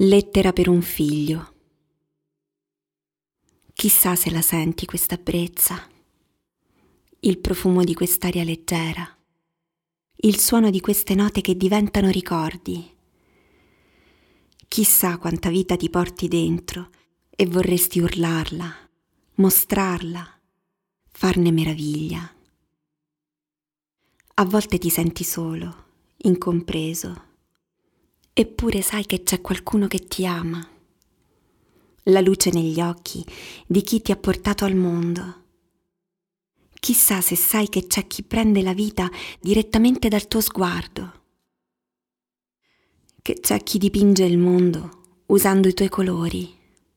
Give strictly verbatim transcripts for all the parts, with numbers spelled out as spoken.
Lettera per un figlio. Chissà se la senti questa brezza, il profumo di quest'aria leggera, il suono di queste note che diventano ricordi. Chissà quanta vita ti porti dentro e vorresti urlarla, mostrarla, farne meraviglia. A volte ti senti solo, incompreso, eppure sai che c'è qualcuno che ti ama. La luce negli occhi di chi ti ha portato al mondo. Chissà se sai che c'è chi prende la vita direttamente dal tuo sguardo. Che c'è chi dipinge il mondo usando i tuoi colori.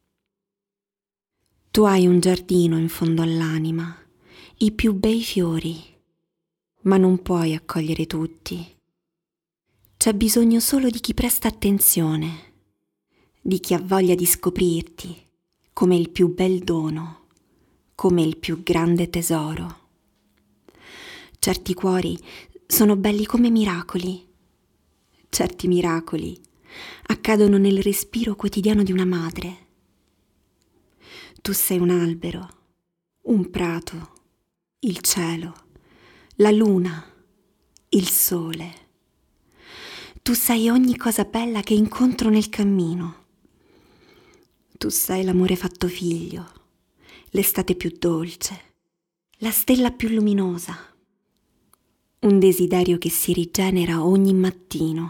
Tu hai un giardino in fondo all'anima, i più bei fiori, ma non puoi accogliere tutti. C'è bisogno solo di chi presta attenzione, di chi ha voglia di scoprirti come il più bel dono, come il più grande tesoro. Certi cuori sono belli come miracoli. Certi miracoli accadono nel respiro quotidiano di una madre. Tu sei un albero, un prato, il cielo, la luna, il sole. Tu sei ogni cosa bella che incontro nel cammino. Tu sei l'amore fatto figlio, l'estate più dolce, la stella più luminosa, un desiderio che si rigenera ogni mattino.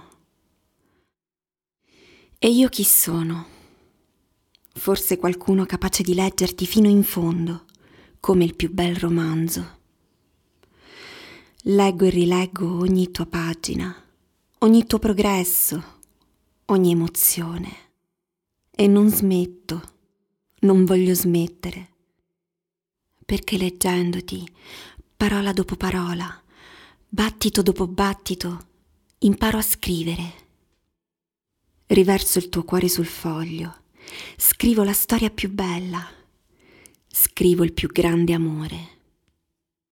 E io chi sono? Forse qualcuno capace di leggerti fino in fondo, come il più bel romanzo. Leggo e rileggo ogni tua pagina, ogni tuo progresso, ogni emozione. E non smetto, non voglio smettere, perché leggendoti, parola dopo parola, battito dopo battito, imparo a scrivere. Riverso il tuo cuore sul foglio, scrivo la storia più bella, scrivo il più grande amore.